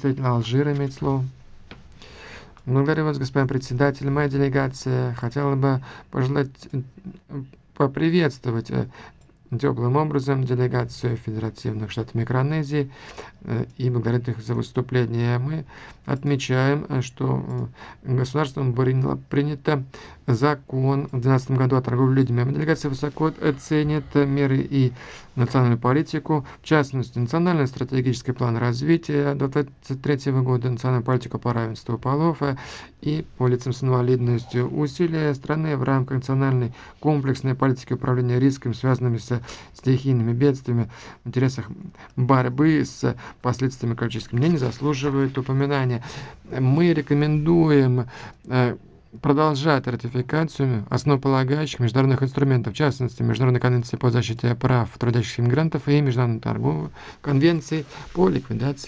представитель Алжира имеет слово. Благодарю вас, господин председатель. Моя делегация хотела бы пожелать поприветствовать теплым образом делегацию Федеративных Штатов Микронезии и благодарить их за выступление. Мы отмечаем, что государством было принято закон в 2012 году о торговле людьми. Делегация высоко ценит меры и национальную политику, в частности, национальный стратегический план развития до 2023 года, национальную политику по равенству полов и по лицам с инвалидностью, усилия страны в рамках национальной комплексной политики управления рисками, связанными с стихийными бедствиями, в интересах борьбы с последствиями экологических изменений, заслуживают упоминания. Мы рекомендуем продолжать ратификацию основополагающих международных инструментов, в частности, Международной конвенции по защите прав трудящихся иммигрантов и Международной торговой конвенции по ликвидации